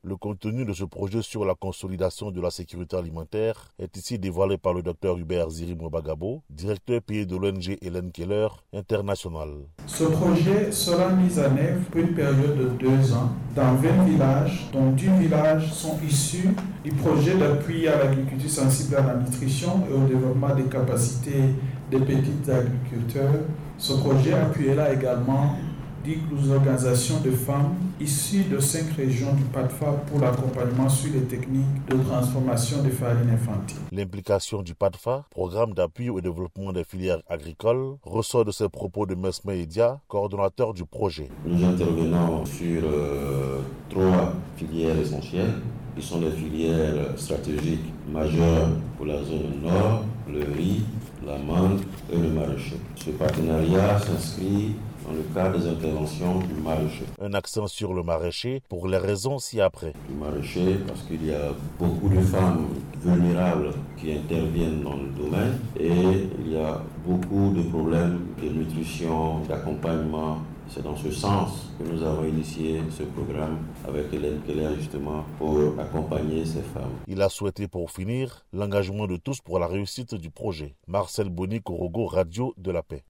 Le contenu de ce projet sur la consolidation de la sécurité alimentaire est ici dévoilé par le Dr Hubert Ziri-Mwabagabo, directeur pays de l'ONG Hélène Keller International. Ce projet sera mis en œuvre pour une période de 2 ans dans 20 villages, dont 10 villages sont issus du projet d'appui à l'agriculture sensible à la nutrition et au développement des capacités des petits agriculteurs. Ce projet appuiera également 10 organisations de femmes issues de 5 régions du PADFA pour l'accompagnement sur les techniques de transformation des farines infantiles. L'implication du PADFA, programme d'appui au développement des filières agricoles, ressort de ces propos de Mesme Edia, coordonnateur du projet. Nous intervenons sur 3 filières essentielles, qui sont des filières stratégiques majeures pour la zone nord, le riz, l'amande et le maraîcher. Ce partenariat s'inscrit dans le cadre des interventions du maraîcher. Un accent sur le maraîcher pour les raisons ci-après. Le maraîcher parce qu'il y a beaucoup de femmes vulnérables qui interviennent dans le domaine et il y a beaucoup de problèmes de nutrition, d'accompagnement. C'est dans ce sens que nous avons initié ce programme avec Hélène Keller justement pour accompagner ces femmes. Il a souhaité pour finir l'engagement de tous pour la réussite du projet. Marcel Boni, Korogo, Radio de la Paix.